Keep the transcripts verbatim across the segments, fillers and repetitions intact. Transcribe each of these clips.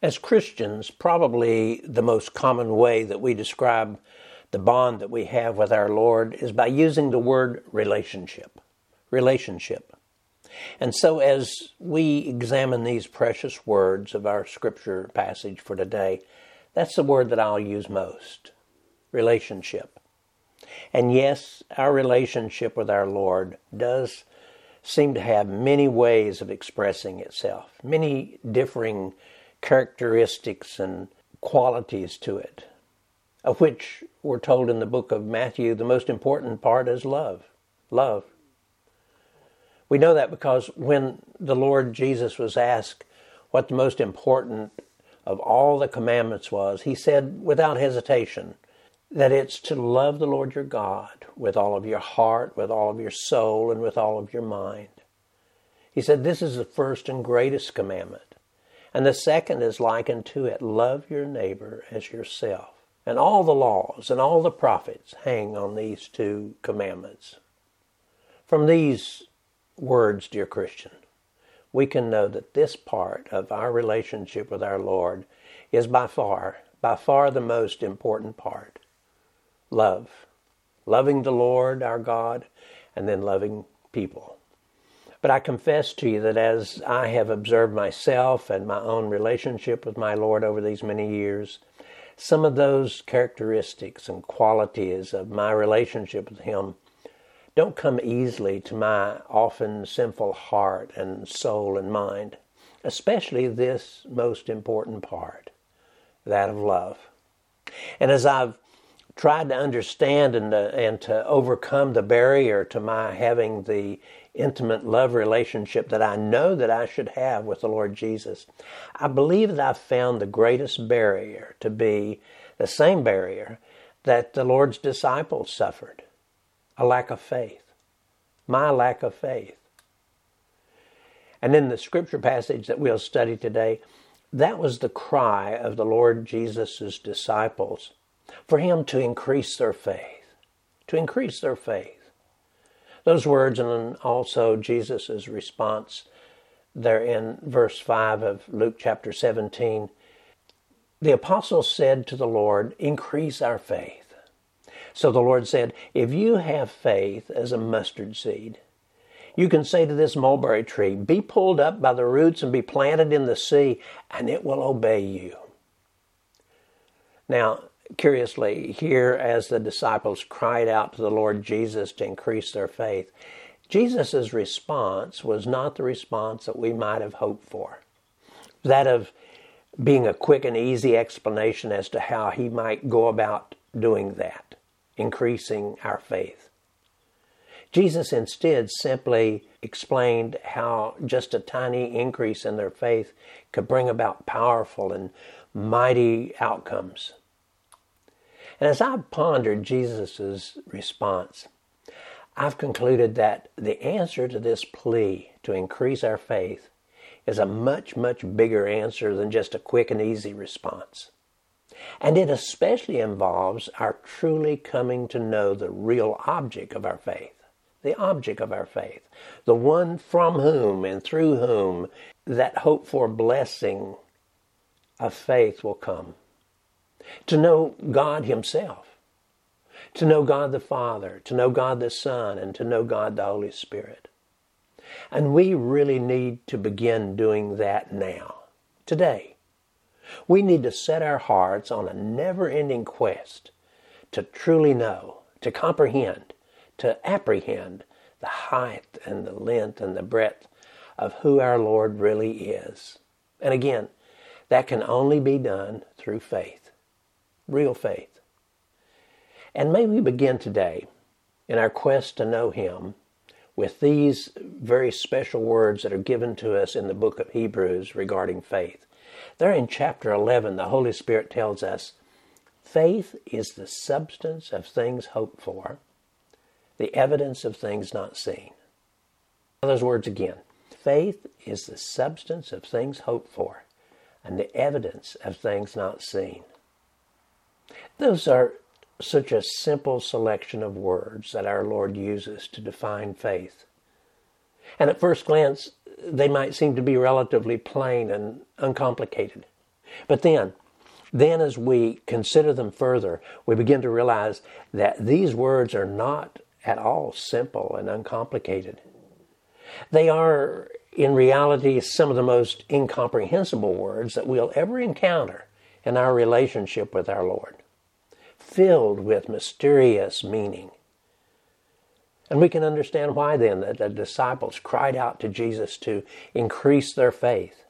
As Christians, probably the most common way that we describe the bond that we have with our Lord is by using the word relationship. Relationship. And so as we examine these precious words of our scripture passage for today, that's the word that I'll use most. Relationship. And yes, our relationship with our Lord does seem to have many ways of expressing itself, many differing characteristics and qualities to it, of which we're told in the book of Matthew the most important part is love. Love. We know that because when the Lord Jesus was asked what the most important of all the commandments was, he said without hesitation that it's to love the Lord your God with all of your heart, with all of your soul, and with all of your mind. He said this is the first and greatest commandment. And the second is likened to it, love your neighbor as yourself. And all the laws and all the prophets hang on these two commandments. From these words, dear Christian, we can know that this part of our relationship with our Lord is by far, by far the most important part. Love. Loving the Lord, our God, and then loving people. But I confess to you that as I have observed myself and my own relationship with my Lord over these many years, some of those characteristics and qualities of my relationship with Him don't come easily to my often sinful heart and soul and mind, especially this most important part, that of love. And as I've tried to understand and to, and to overcome the barrier to my having the intimate love relationship that I know that I should have with the Lord Jesus, I believe that I've found the greatest barrier to be the same barrier that the Lord's disciples suffered, a lack of faith, my lack of faith. And in the scripture passage that we'll study today, that was the cry of the Lord Jesus' disciples for Him to increase their faith, to increase their faith. Those words and also Jesus' response there in verse five of Luke chapter seventeen. The apostles said to the Lord, increase our faith. So the Lord said, if you have faith as a mustard seed, you can say to this mulberry tree, be pulled up by the roots and be planted in the sea, and it will obey you. Now, curiously, here as the disciples cried out to the Lord Jesus to increase their faith, Jesus' response was not the response that we might have hoped for. That of being a quick and easy explanation as to how He might go about doing that, increasing our faith. Jesus instead simply explained how just a tiny increase in their faith could bring about powerful and mighty outcomes. And as I've pondered Jesus' response, I've concluded that the answer to this plea to increase our faith is a much, much bigger answer than just a quick and easy response. And it especially involves our truly coming to know the real object of our faith, the object of our faith, the one from whom and through whom that hoped for blessing of faith will come. To know God Himself, to know God the Father, to know God the Son, and to know God the Holy Spirit. And we really need to begin doing that now, today. We need to set our hearts on a never-ending quest to truly know, to comprehend, to apprehend the height and the length and the breadth of who our Lord really is. And again, that can only be done through faith, real faith. And may we begin today in our quest to know Him with these very special words that are given to us in the book of Hebrews regarding faith. There in chapter eleven, the Holy Spirit tells us, faith is the substance of things hoped for, the evidence of things not seen. Those words again. Faith is the substance of things hoped for, and the evidence of things not seen. Those are such a simple selection of words that our Lord uses to define faith. And at first glance, they might seem to be relatively plain and uncomplicated. But then, then as we consider them further, we begin to realize that these words are not at all simple and uncomplicated. They are, in reality, some of the most incomprehensible words that we'll ever encounter in our relationship with our Lord, filled with mysterious meaning. And we can understand why then that the disciples cried out to Jesus to increase their faith.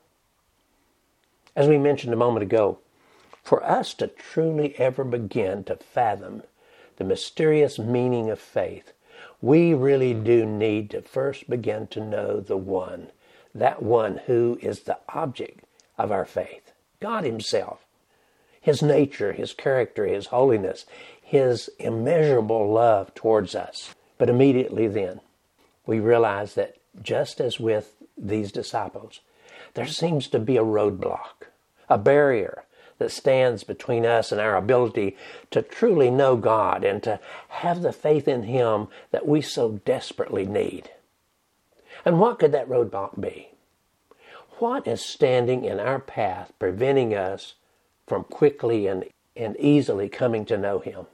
As we mentioned a moment ago, for us to truly ever begin to fathom the mysterious meaning of faith, we really do need to first begin to know the one, that one who is the object of our faith, God Himself, His nature, His character, His holiness, His immeasurable love towards us. But immediately then, we realize that just as with these disciples, there seems to be a roadblock, a barrier that stands between us and our ability to truly know God and to have the faith in Him that we so desperately need. And what could that roadblock be? What is standing in our path, preventing us from quickly and, and easily coming to know Him?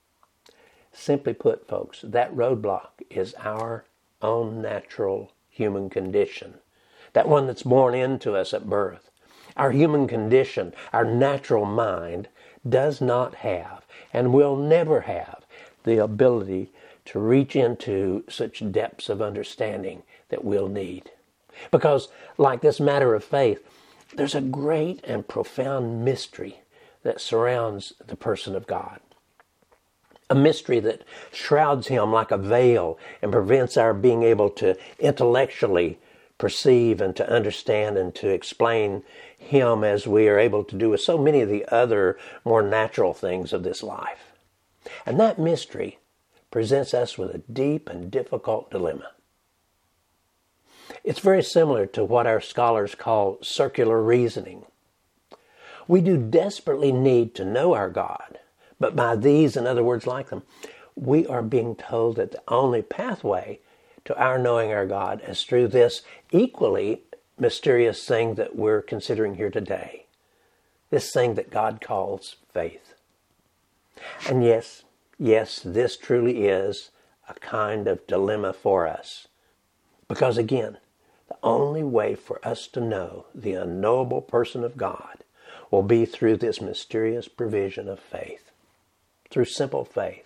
Simply put, folks, that roadblock is our own natural human condition, that one that's born into us at birth. Our human condition, our natural mind, does not have and will never have the ability to reach into such depths of understanding that we'll need. Because, like this matter of faith, there's a great and profound mystery that surrounds the person of God. A mystery that shrouds Him like a veil and prevents our being able to intellectually perceive and to understand and to explain Him as we are able to do with so many of the other more natural things of this life. And that mystery presents us with a deep and difficult dilemma. It's very similar to what our scholars call circular reasoning. We do desperately need to know our God, but by these and other words like them, we are being told that the only pathway to our knowing our God is through this equally mysterious thing that we're considering here today. This thing that God calls faith. And yes, yes, this truly is a kind of dilemma for us. Because again, the only way for us to know the unknowable person of God will be through this mysterious provision of faith. Through simple faith.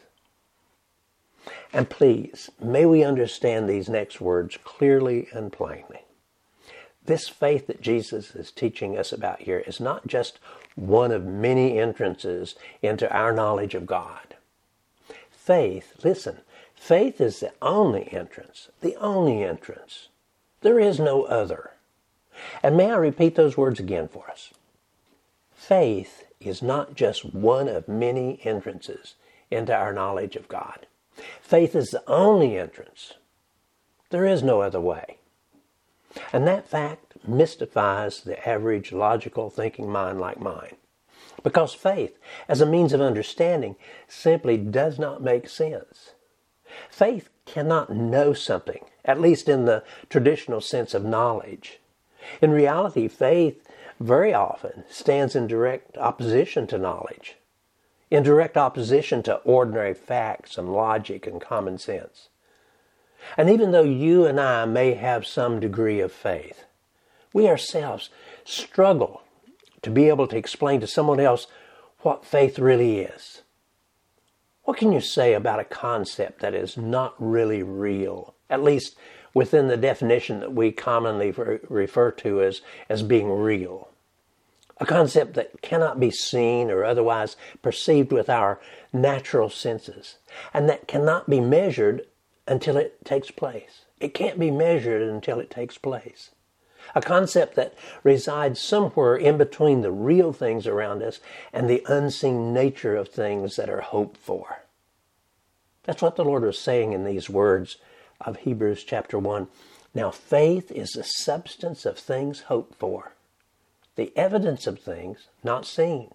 And please, may we understand these next words clearly and plainly. This faith that Jesus is teaching us about here is not just one of many entrances into our knowledge of God. Faith, listen, faith is the only entrance, the only entrance. There is no other. And may I repeat those words again for us? Faith is not just one of many entrances into our knowledge of God. Faith is the only entrance. There is no other way. And that fact mystifies the average logical thinking mind like mine. Because faith, as a means of understanding, simply does not make sense. Faith cannot know something, at least in the traditional sense of knowledge. In reality, faith very often stands in direct opposition to knowledge, in direct opposition to ordinary facts and logic and common sense. And even though you and I may have some degree of faith, we ourselves struggle to be able to explain to someone else what faith really is. What can you say about a concept that is not really real, at least within the definition that we commonly refer to as, as being real? A concept that cannot be seen or otherwise perceived with our natural senses, and that cannot be measured until it takes place. It can't be measured until it takes place. A concept that resides somewhere in between the real things around us and the unseen nature of things that are hoped for. That's what the Lord was saying in these words of Hebrews chapter one. Now faith is the substance of things hoped for, the evidence of things not seen.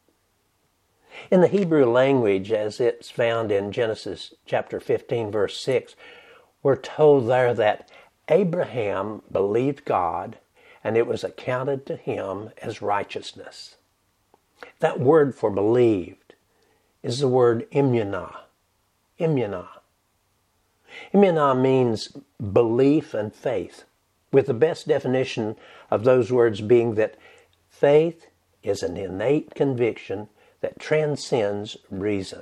In the Hebrew language, as it's found in Genesis chapter fifteen, verse six, we're told there that Abraham believed God, and it was accounted to him as righteousness. That word for believed is the word immunah. Immunah. Immunah means belief and faith, with the best definition of those words being that faith is an innate conviction that transcends reason.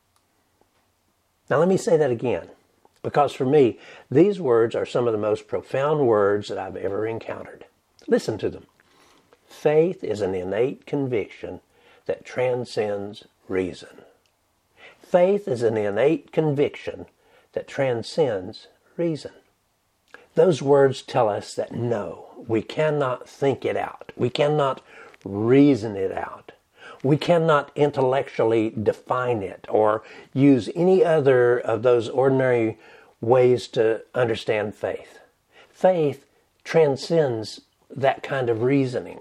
Now let me say that again, because for me, these words are some of the most profound words that I've ever encountered. Listen to them. Faith is an innate conviction that transcends reason. Faith is an innate conviction that transcends reason. Those words tell us that no, we cannot think it out. We cannot reason it out. We cannot intellectually define it or use any other of those ordinary ways to understand faith. Faith transcends that kind of reasoning.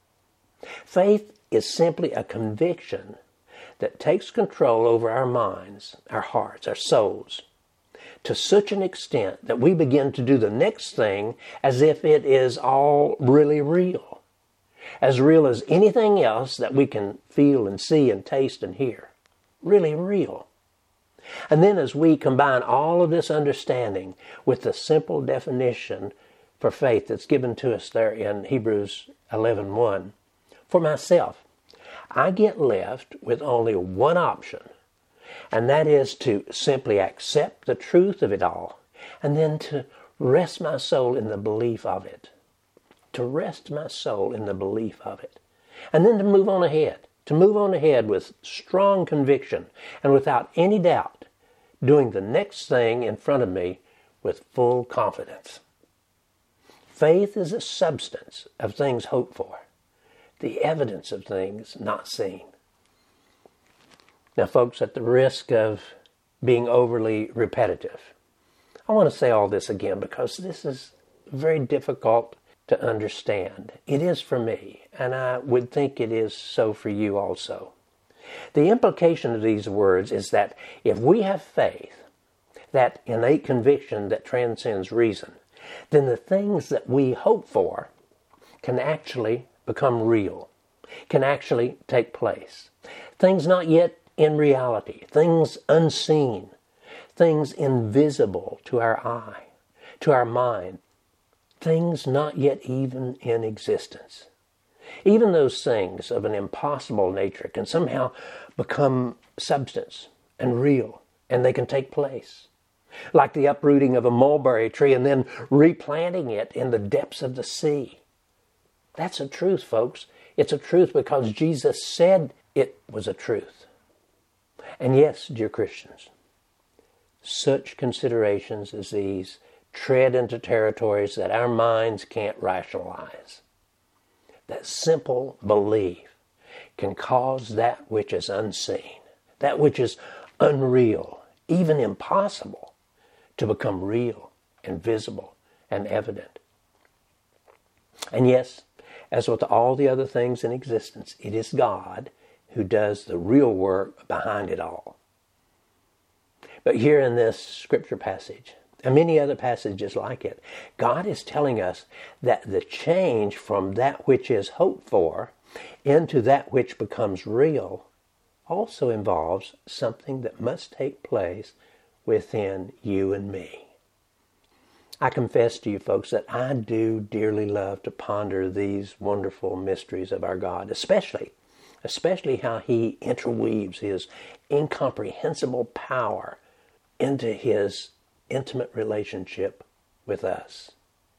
Faith is simply a conviction that takes control over our minds, our hearts, our souls, to such an extent that we begin to do the next thing as if it is all really real. As real as anything else that we can feel and see and taste and hear. Really real. And then as we combine all of this understanding with the simple definition for faith that's given to us there in Hebrews eleven one, for myself, I get left with only one option, and that is to simply accept the truth of it all, and then to rest my soul in the belief of it. To rest my soul in the belief of it. And then to move on ahead. To move on ahead with strong conviction and without any doubt, doing the next thing in front of me with full confidence. Faith is a substance of things hoped for, the evidence of things not seen. Now, folks, at the risk of being overly repetitive, I want to say all this again because this is very difficult to understand. It is for me, and I would think it is so for you also. The implication of these words is that if we have faith, that innate conviction that transcends reason, then the things that we hope for can actually become real, can actually take place. Things not yet in reality, things unseen, things invisible to our eye, to our mind, things not yet even in existence. Even those things of an impossible nature can somehow become substance and real, and they can take place. Like the uprooting of a mulberry tree and then replanting it in the depths of the sea. That's a truth, folks. It's a truth because Jesus said it was a truth. And yes, dear Christians, such considerations as these tread into territories that our minds can't rationalize. That simple belief can cause that which is unseen, that which is unreal, even impossible, to become real and visible and evident. And yes, as with all the other things in existence, it is God who does the real work behind it all. But here in this scripture passage, and many other passages like it, God is telling us that the change from that which is hoped for into that which becomes real also involves something that must take place within you and me. I confess to you folks that I do dearly love to ponder these wonderful mysteries of our God, especially, especially how He interweaves His incomprehensible power into His intimate relationship with us.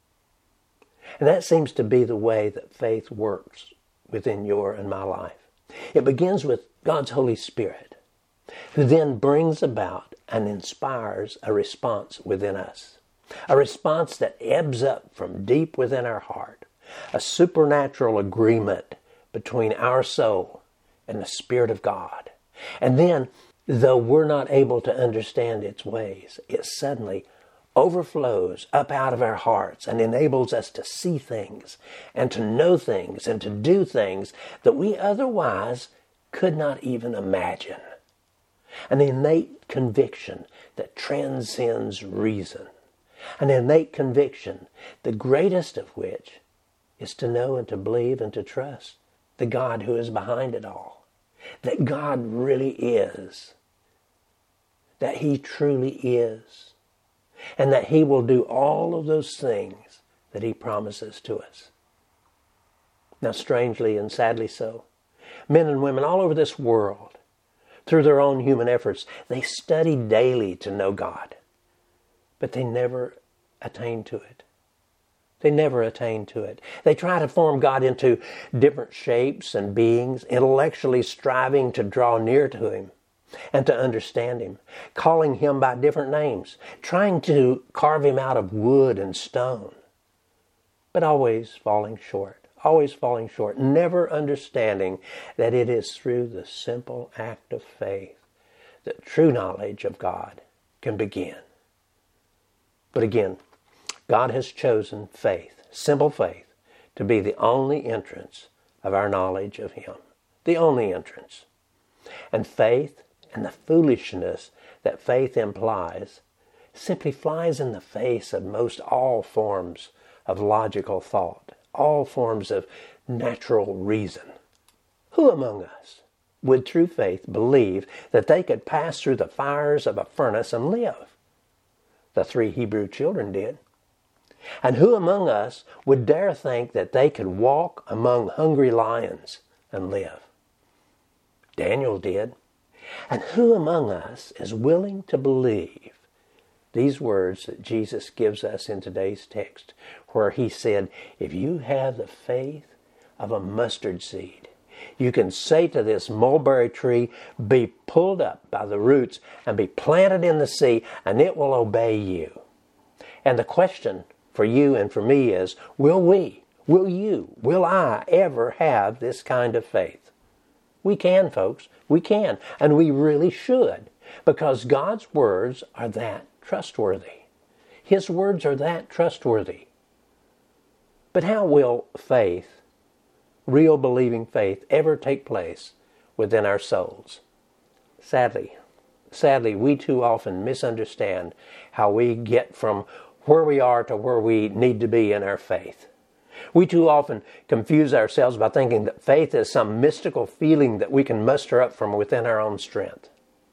And that seems to be the way that faith works within your and my life. It begins with God's Holy Spirit, who then brings about and inspires a response within us. A response that ebbs up from deep within our heart. A supernatural agreement between our soul and the Spirit of God. And then, though we're not able to understand its ways, it suddenly overflows up out of our hearts and enables us to see things and to know things and to do things that we otherwise could not even imagine. An innate conviction that transcends reason. An innate conviction, the greatest of which is to know and to believe and to trust the God who is behind it all. That God really is. That He truly is. And that He will do all of those things that He promises to us. Now, strangely and sadly so, men and women all over this world, through their own human efforts, they study daily to know God. But they never attain to it. They never attain to it. They try to form God into different shapes and beings, intellectually striving to draw near to Him and to understand Him, calling Him by different names, trying to carve Him out of wood and stone, but always falling short. Always falling short, never understanding that it is through the simple act of faith that true knowledge of God can begin. But again, God has chosen faith, simple faith, to be the only entrance of our knowledge of Him. The only entrance. And faith and the foolishness that faith implies simply flies in the face of most all forms of logical thought. All forms of natural reason. Who among us would through faith believe that they could pass through the fires of a furnace and live? The three Hebrew children did. And who among us would dare think that they could walk among hungry lions and live? Daniel did. And who among us is willing to believe these words that Jesus gives us in today's text, where He said, if you have the faith of a mustard seed, you can say to this mulberry tree, be pulled up by the roots and be planted in the sea, and it will obey you. And the question for you and for me is, will we, will you, will I ever have this kind of faith? We can, folks. We can. And we really should, because God's words are that trustworthy. His words are that trustworthy. But how will faith, real believing faith, ever take place within our souls? Sadly, sadly, we too often misunderstand how we get from where we are to where we need to be in our faith. We too often confuse ourselves by thinking that faith is some mystical feeling that we can muster up from within our own strength.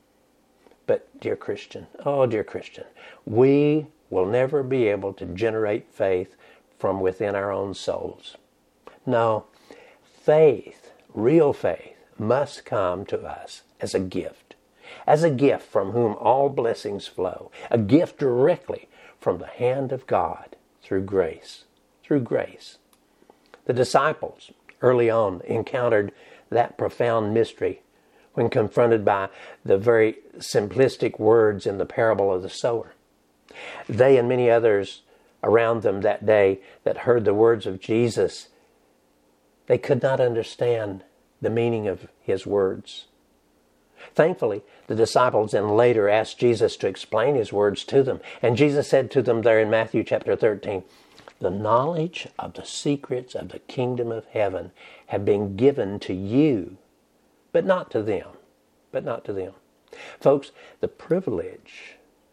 But, dear Christian, oh dear Christian, we will never be able to generate faith from within our own souls. No, faith, real faith, must come to us as a gift. As a gift from whom all blessings flow. A gift directly from the hand of God through grace. Through grace. The disciples early on encountered that profound mystery when confronted by the very simplistic words in the parable of the sower. They and many others around them that day that heard the words of Jesus, they could not understand the meaning of His words. Thankfully, the disciples then later asked Jesus to explain His words to them. And Jesus said to them there in Matthew chapter thirteen, the knowledge of the secrets of the kingdom of heaven have been given to you, but not to them. But not to them. Folks, the privilege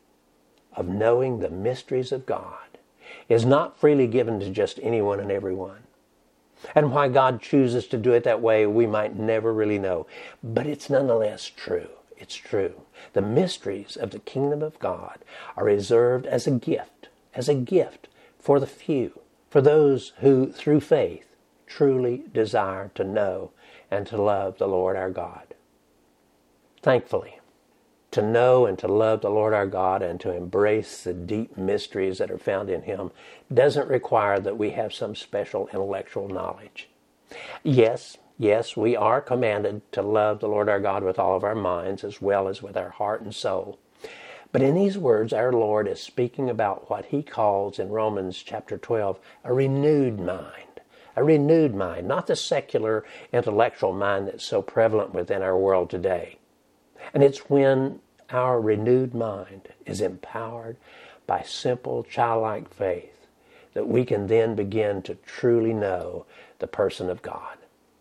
of knowing the mysteries of God is not freely given to just anyone and everyone. And why God chooses to do it that way, we might never really know. But it's nonetheless true. It's true. The mysteries of the kingdom of God are reserved as a gift, as a gift for the few, for those who, through faith, truly desire to know and to love the Lord our God. Thankfully, to know and to love the Lord our God and to embrace the deep mysteries that are found in Him doesn't require that we have some special intellectual knowledge. Yes, yes, we are commanded to love the Lord our God with all of our minds as well as with our heart and soul. But in these words, our Lord is speaking about what He calls in Romans chapter twelve, a renewed mind. A renewed mind, not the secular intellectual mind that's so prevalent within our world today. And it's when our renewed mind is empowered by simple childlike faith that we can then begin to truly know the person of God.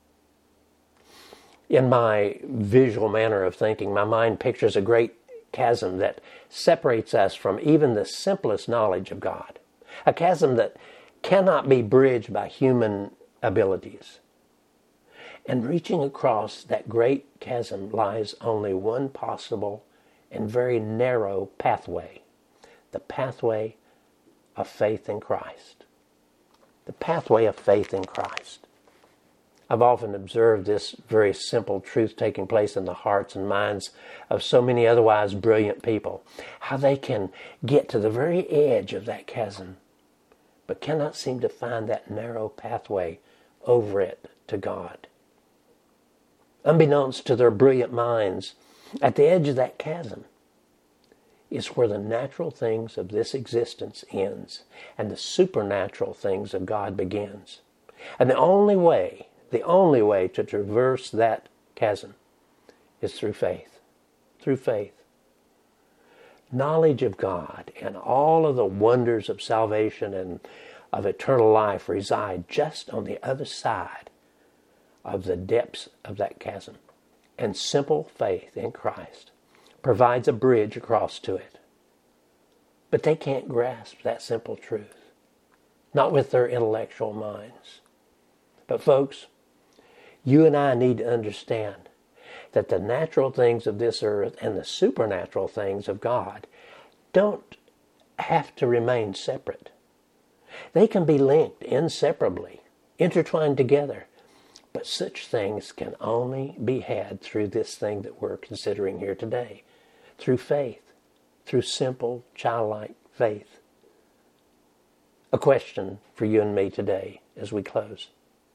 In my visual manner of thinking, my mind pictures a great chasm that separates us from even the simplest knowledge of God. A chasm that cannot be bridged by human abilities. And reaching across that great chasm lies only one possible and very narrow pathway, the pathway of faith in Christ. The pathway of faith in Christ. I've often observed this very simple truth taking place in the hearts and minds of so many otherwise brilliant people, how they can get to the very edge of that chasm, but cannot seem to find that narrow pathway over it to God. Unbeknownst to their brilliant minds, at the edge of that chasm is where the natural things of this existence ends and the supernatural things of God begins. And the only way, the only way to traverse that chasm is through faith. Through faith. Knowledge of God and all of the wonders of salvation and of eternal life reside just on the other side of the depths of that chasm. And simple faith in Christ provides a bridge across to it. But they can't grasp that simple truth. Not with their intellectual minds. But folks, you and I need to understand that the natural things of this earth and the supernatural things of God don't have to remain separate. They can be linked inseparably, intertwined together. But such things can only be had through this thing that we're considering here today. Through faith. Through simple, childlike faith. A question for you and me today as we close.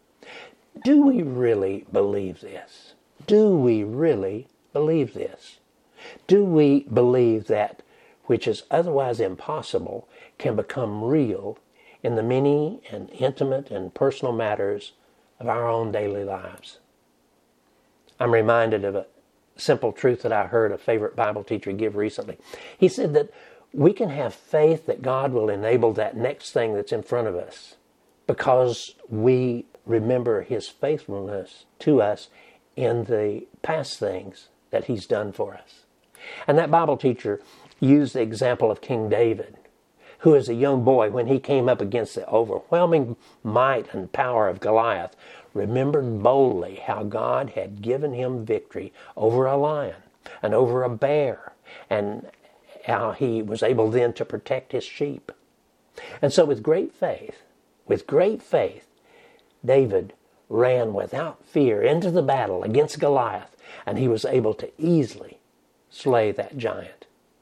Do we really believe this? Do we really believe this? Do we believe that which is otherwise impossible can become real in the many and intimate and personal matters of our own daily lives? I'm reminded of a simple truth that I heard a favorite Bible teacher give recently. He said that we can have faith that God will enable that next thing that's in front of us because we remember His faithfulness to us in the past things that He's done for us. And that Bible teacher used the example of King David, who as a young boy, when he came up against the overwhelming might and power of Goliath, remembered boldly how God had given him victory over a lion and over a bear, and how he was able then to protect his sheep. And so with great faith, with great faith, David ran without fear into the battle against Goliath, and he was able to easily slay that giant.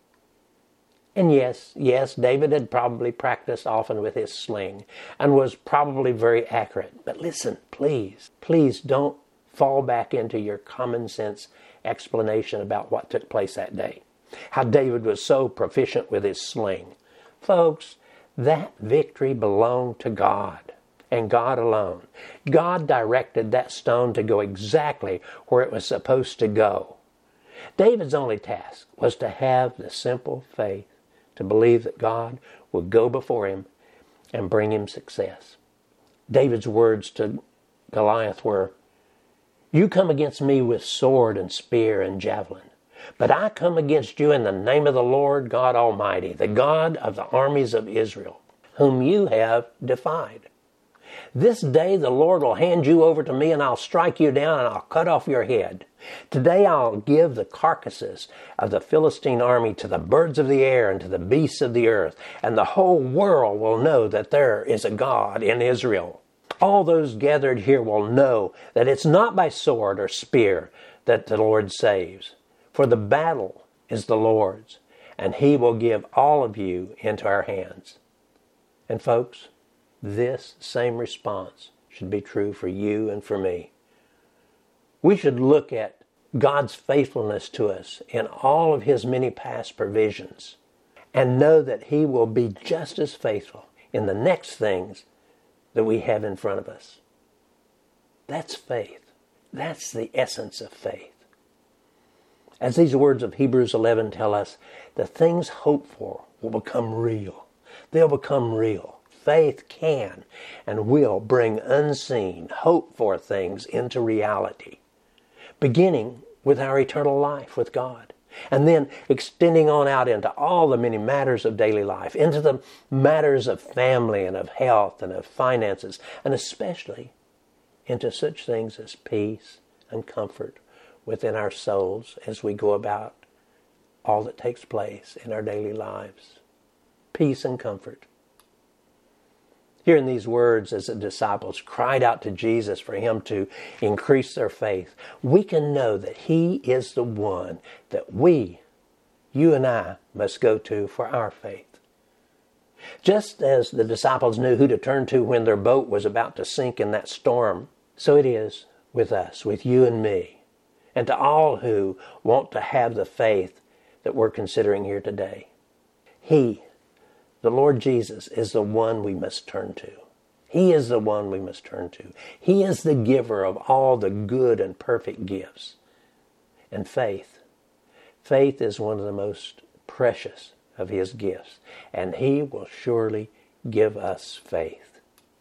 And yes, yes, David had probably practiced often with his sling and was probably very accurate. But listen, please, please don't fall back into your common sense explanation about what took place that day. How David was so proficient with his sling. Folks, that victory belonged to God and God alone. God directed that stone to go exactly where it was supposed to go. David's only task was to have the simple faith to believe that God would go before him and bring him success. David's words to Goliath were, "You come against me with sword and spear and javelin, but I come against you in the name of the Lord God Almighty, the God of the armies of Israel, whom you have defied. This day the Lord will hand you over to me, and I'll strike you down and I'll cut off your head. Today I'll give the carcasses of the Philistine army to the birds of the air and to the beasts of the earth, and the whole world will know that there is a God in Israel. All those gathered here will know that it's not by sword or spear that the Lord saves, for the battle is the Lord's, and He will give all of you into our hands." And folks, this same response should be true for you and for me. We should look at God's faithfulness to us in all of His many past provisions and know that He will be just as faithful in the next things that we have in front of us. That's faith. That's the essence of faith. As these words of Hebrews eleven tell us, the things hoped for will become real. They'll become real. Faith can and will bring unseen, hoped-for things into reality, beginning with our eternal life with God. And then extending on out into all the many matters of daily life, into the matters of family and of health and of finances, and especially into such things as peace and comfort within our souls as we go about all that takes place in our daily lives. Peace and comfort. Hearing these words as the disciples cried out to Jesus for Him to increase their faith, we can know that He is the one that we, you and I, must go to for our faith. Just as the disciples knew who to turn to when their boat was about to sink in that storm, so it is with us, with you and me, and to all who want to have the faith that we're considering here today. He, the Lord Jesus, is the one we must turn to. He is the one we must turn to. He is the giver of all the good and perfect gifts. And faith. Faith is one of the most precious of His gifts. And He will surely give us faith.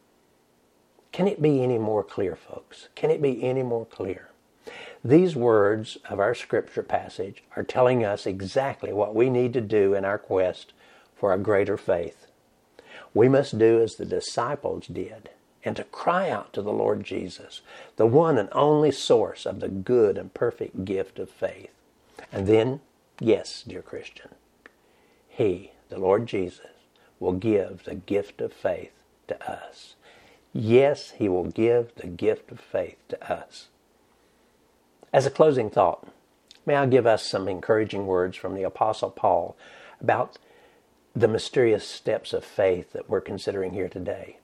Can it be any more clear, folks? Can it be any more clear? These words of our scripture passage are telling us exactly what we need to do in our quest for a greater faith. We must do as the disciples did, and to cry out to the Lord Jesus, the one and only source of the good and perfect gift of faith. And then, yes, dear Christian, He, the Lord Jesus, will give the gift of faith to us. Yes, He will give the gift of faith to us. As a closing thought, may I give us some encouraging words from the Apostle Paul about the mysterious steps of faith that we're considering here today.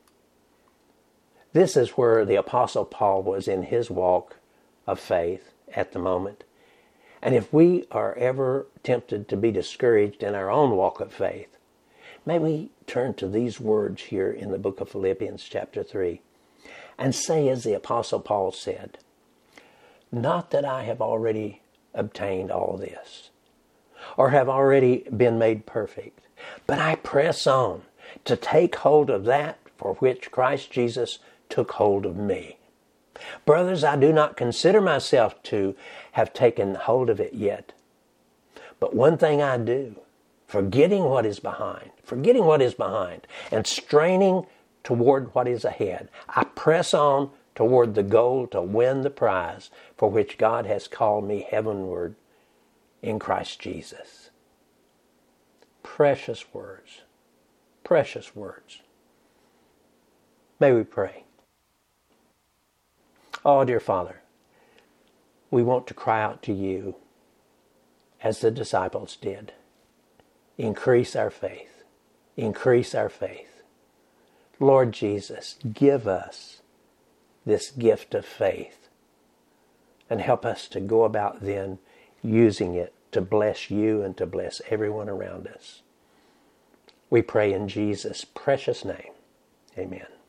This is where the Apostle Paul was in his walk of faith at the moment. And if we are ever tempted to be discouraged in our own walk of faith, may we turn to these words here in the book of Philippians chapter three and say as the Apostle Paul said, "Not that I have already obtained all this, or have already been made perfect, but I press on to take hold of that for which Christ Jesus took hold of me. Brothers, I do not consider myself to have taken hold of it yet. But one thing I do, forgetting what is behind, forgetting what is behind, and straining toward what is ahead, I press on toward the goal to win the prize for which God has called me heavenward in Christ Jesus." Precious words. Precious words. May we pray. Oh, dear Father, we want to cry out to You as the disciples did. Increase our faith. Increase our faith. Lord Jesus, give us this gift of faith and help us to go about then using it to bless You and to bless everyone around us. We pray in Jesus' precious name. Amen.